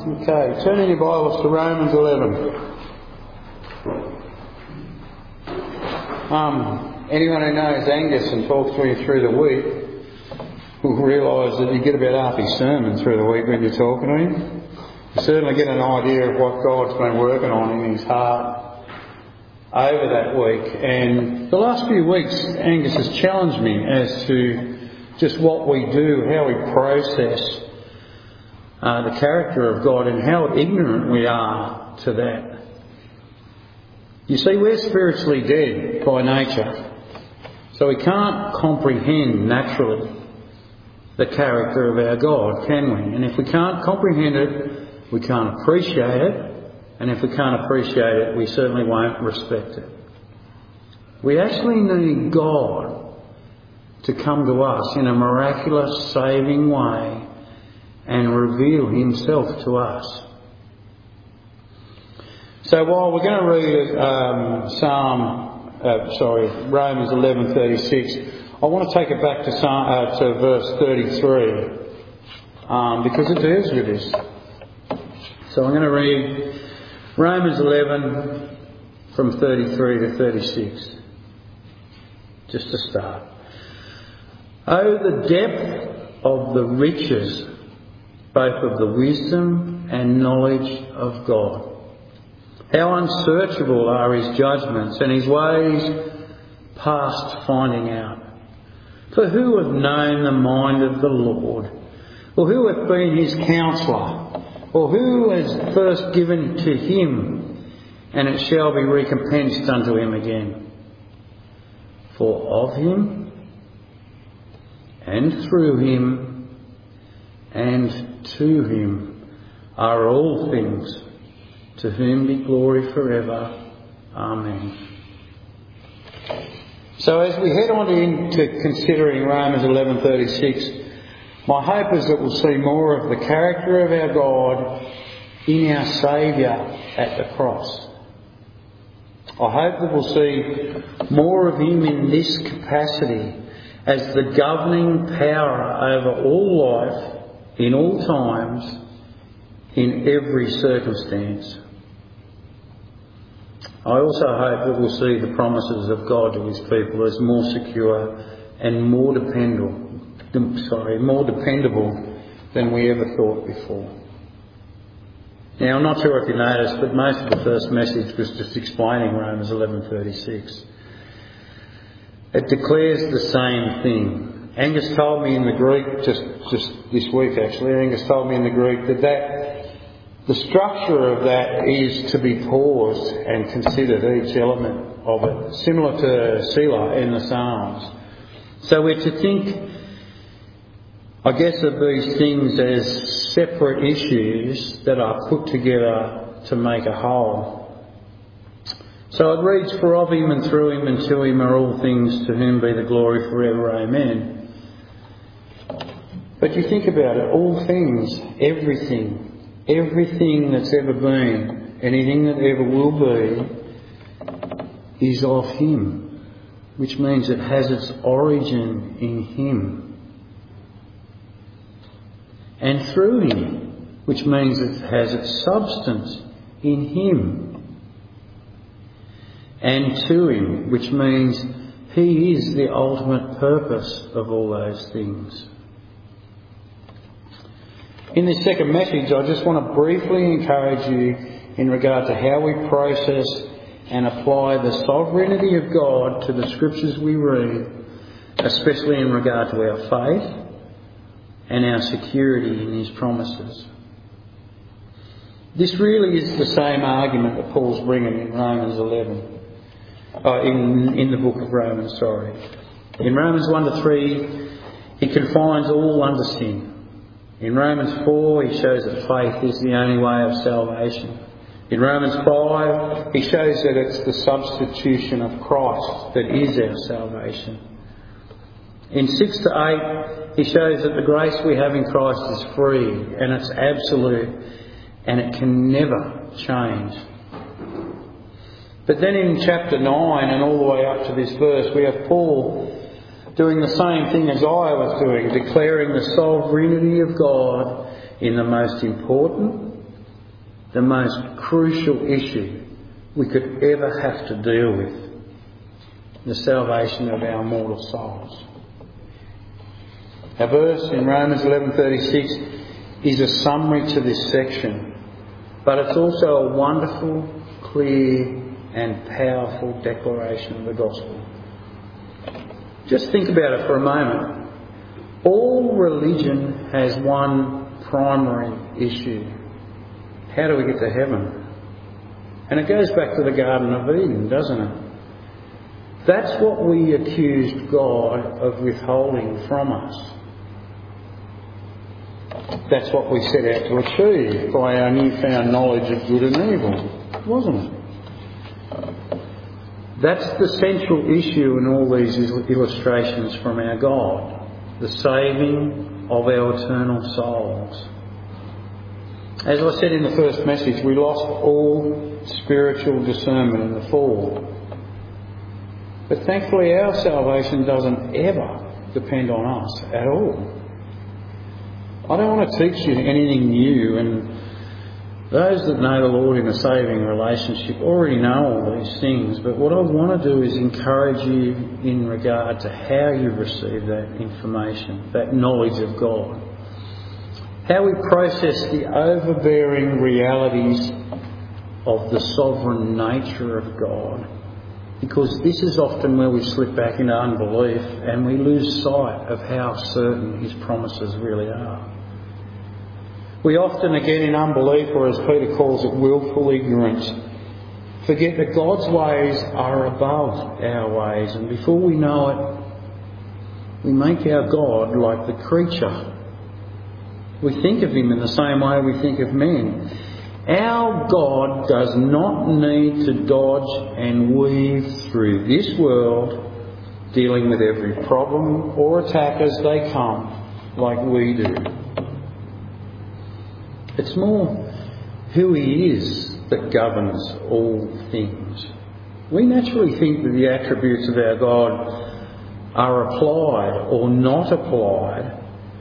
Okay, turn in your Bibles to Romans 11. Anyone who knows Angus and talks to him through the week will realise that you get about half his sermon through the week when you're talking to him. You certainly get an idea of what God's been working on in his heart over that week. And the last few weeks, Angus has challenged me as to just what we do, how we process the character of God and how ignorant we are to that. You see, we're spiritually dead by nature, so we can't comprehend naturally the character of our God, can we? And if we can't comprehend it, we can't appreciate it, and if we can't appreciate it, we certainly won't respect it. We actually need God to come to us in a miraculous, saving way and reveal himself to us. So while we're going to read Romans 11:36, I want to take it back to verse 33 because it deals with this. So I'm going to read Romans 11 from 33 to 36, just to start. Oh, the depth of the riches, both of the wisdom and knowledge of God. How unsearchable are his judgments and his ways past finding out. For who hath known the mind of the Lord? Or who hath been his counsellor? Or who has first given to him, and it shall be recompensed unto him again? For of him, and through him, and to him are all things, to whom be glory forever. Amen. So as we head on into considering Romans 11:36, my hope is that we'll see more of the character of our God in our Saviour at the cross. I hope that we'll see more of him in this capacity as the governing power over all life, in all times, in every circumstance. I also hope that we'll see the promises of God to his people as more secure and more dependable than we ever thought before. Now, I'm not sure if you noticed, but most of the first message was just explaining Romans 11:36. It declares the same thing. Angus told me in the Greek, just this week actually, Angus told me in the Greek that the structure of that is to be paused and considered each element of it, similar to Selah in the Psalms. So we're to think, I guess, of these things as separate issues that are put together to make a whole. So it reads, for of him and through him and to him are all things, to whom be the glory forever. Amen. But you think about it, all things, everything that's ever been, anything that ever will be, is of him, which means it has its origin in him. And through him, which means it has its substance in him. And to him, which means he is the ultimate purpose of all those things. In this second message, I just want to briefly encourage you in regard to how we process and apply the sovereignty of God to the scriptures we read, especially in regard to our faith and our security in his promises. This really is the same argument that Paul's bringing in Romans 11. In the book of Romans, sorry. In Romans 1-3, he confines all under sin. In Romans 4, he shows that faith is the only way of salvation. In Romans 5, he shows that it's the substitution of Christ that is our salvation. In 6-8, he shows that the grace we have in Christ is free and it's absolute and it can never change. But then in chapter 9 and all the way up to this verse, we have Paul doing the same thing as I was doing, declaring the sovereignty of God in the most important the most crucial issue we could ever have to deal with, the salvation of our mortal souls. Our verse in Romans 11:36 is a summary to this section, but it's also a wonderful, clear and powerful declaration of the gospel. Just think about it for a moment. All religion has one primary issue. How do we get to heaven? And it goes back to the Garden of Eden, doesn't it? That's what we accused God of withholding from us. That's what we set out to achieve by our newfound knowledge of good and evil, wasn't it? That's the central issue in all these illustrations from our God, the saving of our eternal souls. As I said in the first message, we lost all spiritual discernment in the fall. But thankfully our salvation doesn't ever depend on us at all. I don't want to teach you anything new, and those that know the Lord in a saving relationship already know all these things, but what I want to do is encourage you in regard to how you receive that information, that knowledge of God. How we process the overbearing realities of the sovereign nature of God. Because this is often where we slip back into unbelief and we lose sight of how certain His promises really are. We often, again in unbelief, or as Peter calls it, willful ignorance, forget that God's ways are above our ways, and before we know it, we make our God like the creature. We think of Him in the same way we think of men. Our God does not need to dodge and weave through this world, dealing with every problem or attack as they come, like we do. It's more who He is that governs all things. We naturally think that the attributes of our God are applied or not applied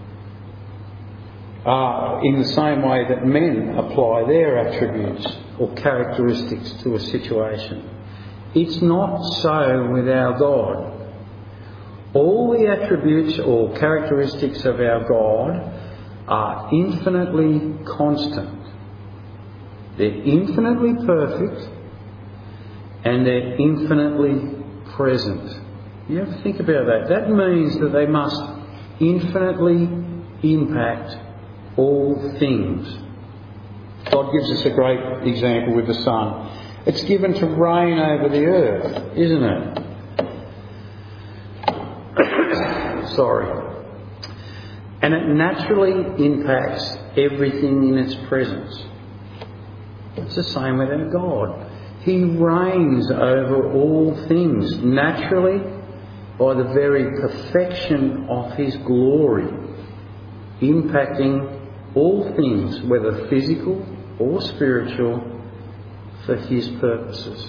in the same way that men apply their attributes or characteristics to a situation. It's not so with our God. All the attributes or characteristics of our God are infinitely constant. They're infinitely perfect and they're infinitely present. You ever think about that? That means that they must infinitely impact all things. God gives us a great example with the sun. It's given to reign over the earth, isn't it? Sorry. And it naturally impacts everything in its presence. It's the same with our God. He reigns over all things naturally by the very perfection of His glory, impacting all things, whether physical or spiritual, for His purposes.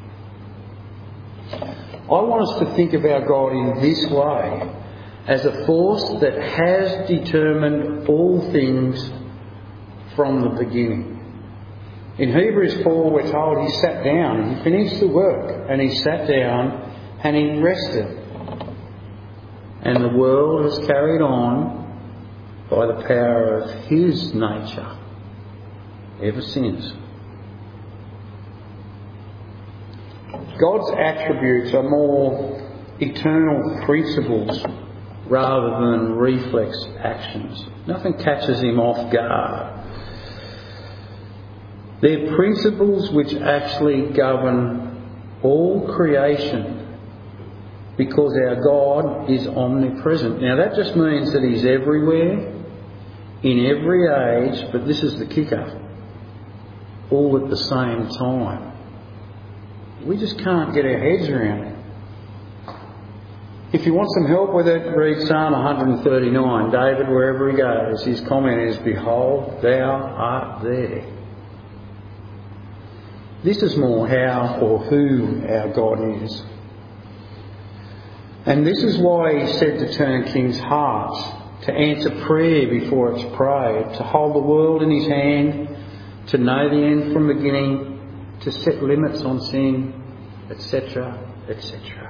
I want us to think of our God in this way, as a force that has determined all things from the beginning. In Hebrews 4 we're told He sat down, He finished the work, and He sat down and He rested. And the world has carried on by the power of His nature ever since. God's attributes are more eternal principles rather than reflex actions. Nothing catches Him off guard. They're principles which actually govern all creation, because our God is omnipresent. Now that just means that He's everywhere, in every age, but this is the kicker, all at the same time. We just can't get our heads around it. If you want some help with it, read Psalm 139. David, wherever he goes, his comment is, "Behold, thou art there." This is more how or who our God is. And this is why He said to turn kings' hearts, to answer prayer before it's prayed, to hold the world in His hand, to know the end from beginning, to set limits on sin, etc., etc.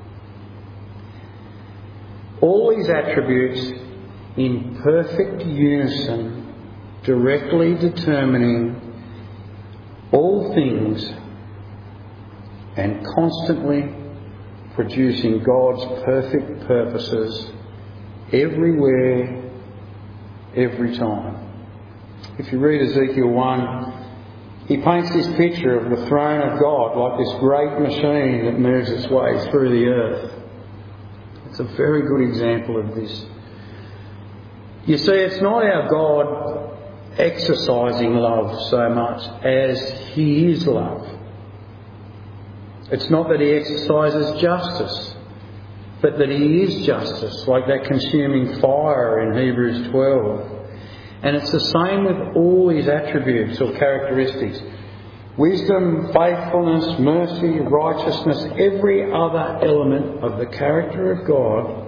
All these attributes in perfect unison, directly determining all things and constantly producing God's perfect purposes everywhere, every time. If you read Ezekiel 1, he paints this picture of the throne of God like this great machine that moves its way through the earth. It's a very good example of this. You see, it's not our God exercising love so much as He is love. It's not that He exercises justice, but that He is justice, like that consuming fire in Hebrews 12. And it's the same with all His attributes or characteristics. Wisdom, faithfulness, mercy, righteousness, every other element of the character of God.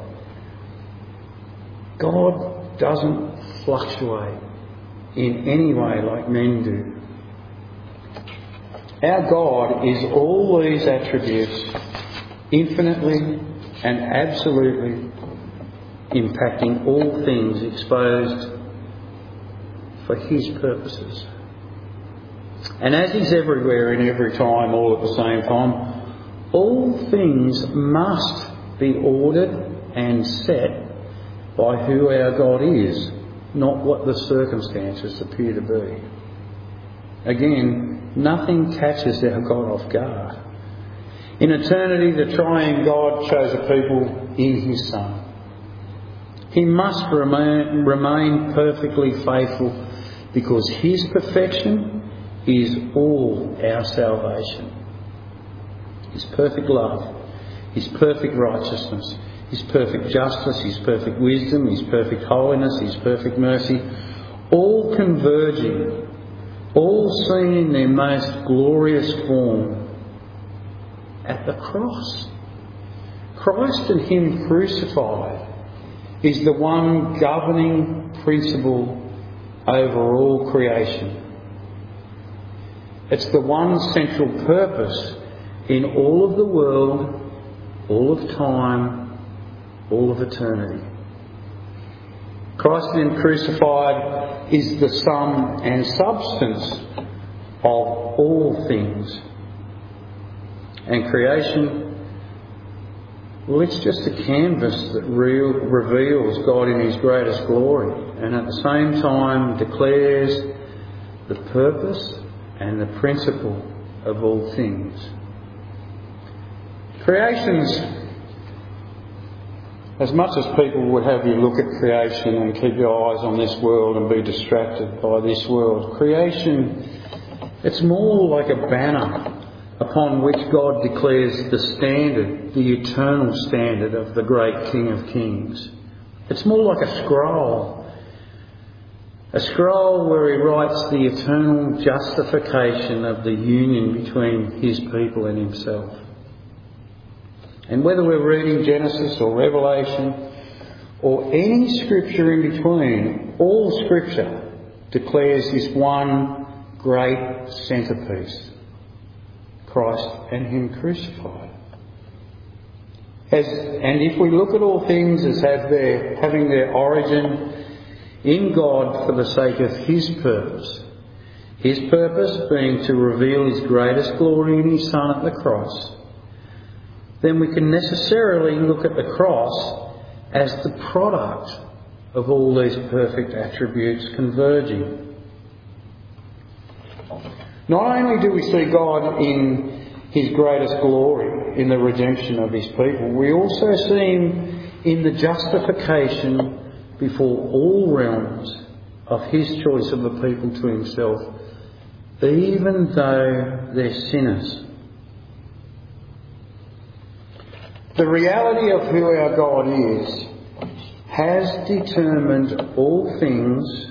God doesn't fluctuate in any way like men do. Our God is all these attributes infinitely and absolutely impacting all things, exposed for His purposes. And as He's everywhere in every time, all at the same time, all things must be ordered and set by who our God is, not what the circumstances appear to be. Again, nothing catches our God off guard. In eternity, the triune God chose a people in His Son. He must remain perfectly faithful because His perfection is all our salvation. His perfect love, His perfect righteousness, His perfect justice, His perfect wisdom, His perfect holiness, His perfect mercy, all converging, all seen in their most glorious form at the cross. Christ and Him crucified is the one governing principle over all creation. It's the one central purpose in all of the world, all of time, all of eternity. Christ and Him crucified is the sum and substance of all things. And creation, well, it's just a canvas that reveals God in His greatest glory and at the same time declares the purpose and the principle of all things. Creation's, as much as people would have you look at creation and keep your eyes on this world and be distracted by this world, creation, it's more like a banner upon which God declares the standard, the eternal standard of the great King of Kings. It's more like a scroll where He writes the eternal justification of the union between His people and Himself. And whether we're reading Genesis or Revelation or any scripture in between, all scripture declares this one great centrepiece: Christ and Him crucified. And if we look at all things as having their origin in God for the sake of His purpose being to reveal His greatest glory in His Son at the cross, then we can necessarily look at the cross as the product of all these perfect attributes converging. Not only do we see God in His greatest glory in the redemption of His people, we also see Him in the justification before all realms of His choice of the people to Himself, even though they're sinners. The reality of who our God is has determined all things,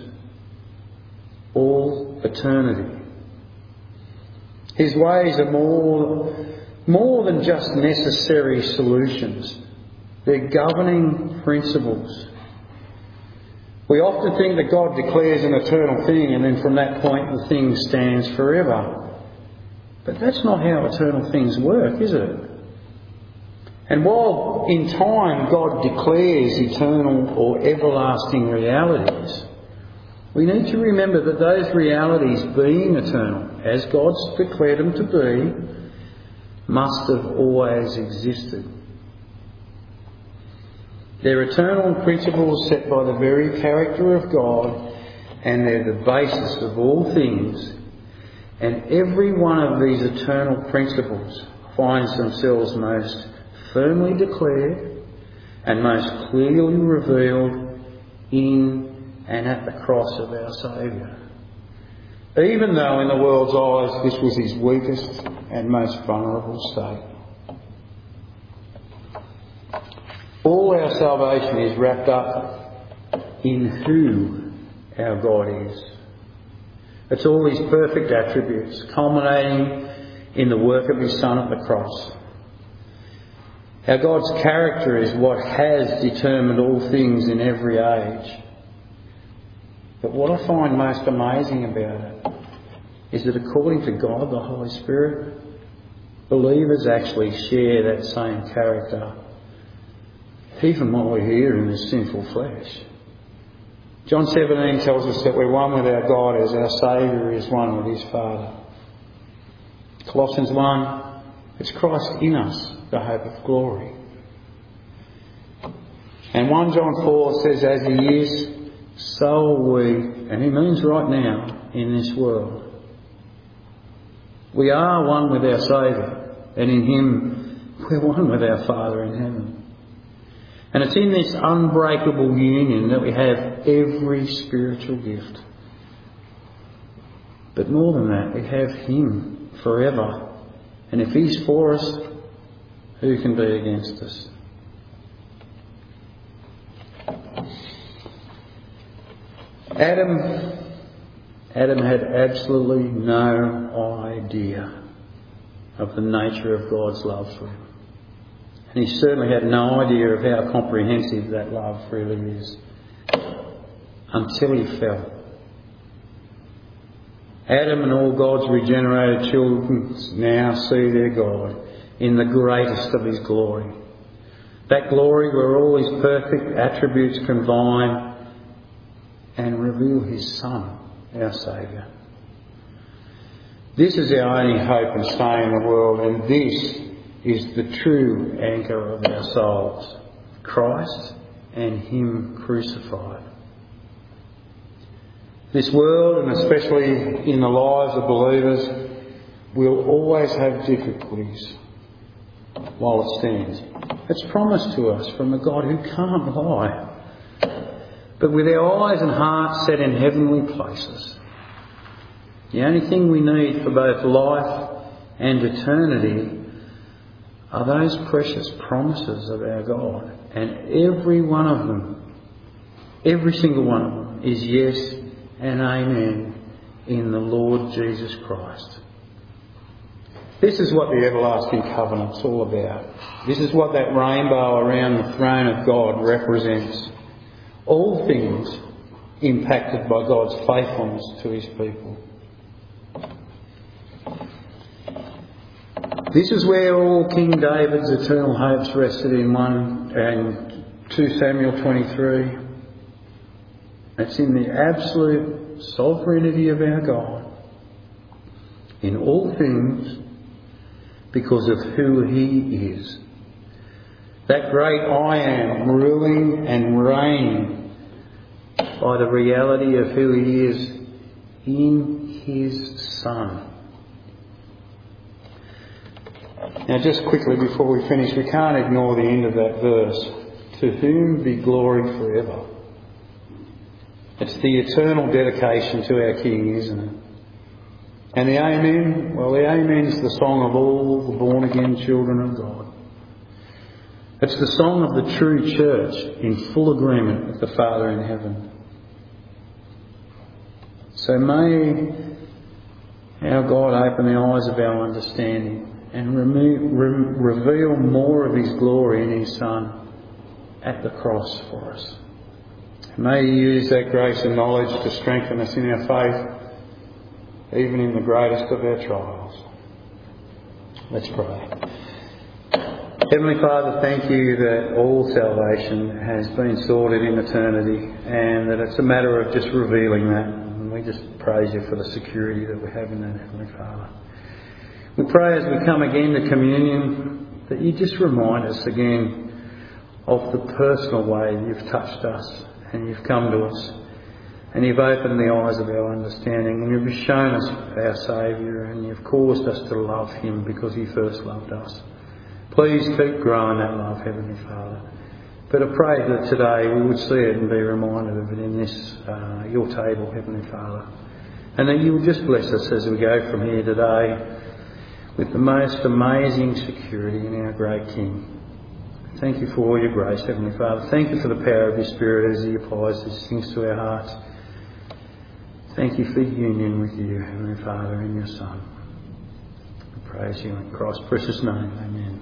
all eternity. His ways are more than just necessary solutions. They're governing principles. We often think that God declares an eternal thing and then from that point the thing stands forever. But that's not how eternal things work, is it? And while in time God declares eternal or everlasting realities, we need to remember that those realities, being eternal, as God's declared them to be, must have always existed. They're eternal principles set by the very character of God, and they're the basis of all things. And every one of these eternal principles finds themselves most firmly declared and most clearly revealed in and at the cross of our Saviour. Even though in the world's eyes this was his weakest and most vulnerable state. All our salvation is wrapped up in who our God is. It's all his perfect attributes, culminating in the work of his Son at the cross. Our God's character is what has determined all things in every age. But what I find most amazing about it is that according to God, the Holy Spirit, believers actually share that same character, even while we're here in this sinful flesh. John 17 tells us that we're one with our God as our Saviour is one with his Father. Colossians 1, it's Christ in us, the hope of glory. And 1 John 4 says, as he is, so are we, and he means right now, in this world. We are one with our Saviour, and in him we're one with our Father in heaven. And it's in this unbreakable union that we have every spiritual gift. But more than that, we have him forever. And if he's for us, who can be against us? Adam had absolutely no idea of the nature of God's love for him. And he certainly had no idea of how comprehensive that love really is until he fell. Adam and all God's regenerated children now see their God in the greatest of his glory. That glory where all his perfect attributes combine and reveal his Son, our Saviour. This is our only hope and stay in the world, and this is the true anchor of our souls, Christ and him crucified. This world, and especially in the lives of believers, will always have difficulties while it stands. It's promised to us from a God who can't lie. But with our eyes and hearts set in heavenly places, the only thing we need for both life and eternity are those precious promises of our God. And every one of them, every single one of them, is yes and amen in the Lord Jesus Christ. This is what the everlasting covenant's all about. This is what that rainbow around the throne of God represents. All things impacted by God's faithfulness to his people. This is where all King David's eternal hopes rested in 1 and 2 Samuel 23. It's in the absolute sovereignty of our God in all things because of who he is. That great I am, ruling and reigning by the reality of who he is in his Son. Now just quickly before we finish, we can't ignore the end of that verse. To whom be glory forever. It's the eternal dedication to our King, isn't it? And the Amen, well, the Amen is the song of all the born-again children of God. It's the song of the true church in full agreement with the Father in heaven. So may our God open the eyes of our understanding and reveal more of his glory in his Son at the cross for us. May you use that grace and knowledge to strengthen us in our faith, even in the greatest of our trials. Let's pray. Heavenly Father, thank you that all salvation has been sorted in eternity and that it's a matter of just revealing that. And we just praise you for the security that we have in that, Heavenly Father. We pray as we come again to communion that you just remind us again of the personal way you've touched us and you've come to us and you've opened the eyes of our understanding and you've shown us our Saviour and you've caused us to love him because he first loved us. Please keep growing that love, Heavenly Father. But I pray that today we would see it and be reminded of it in this, your table, Heavenly Father. And that you will just bless us as we go from here today with the most amazing security in our great King. Thank you for all your grace, Heavenly Father. Thank you for the power of your Spirit as he applies these things to our hearts. Thank you for union with you, Heavenly Father, and your Son. We praise you in Christ's precious name. Amen.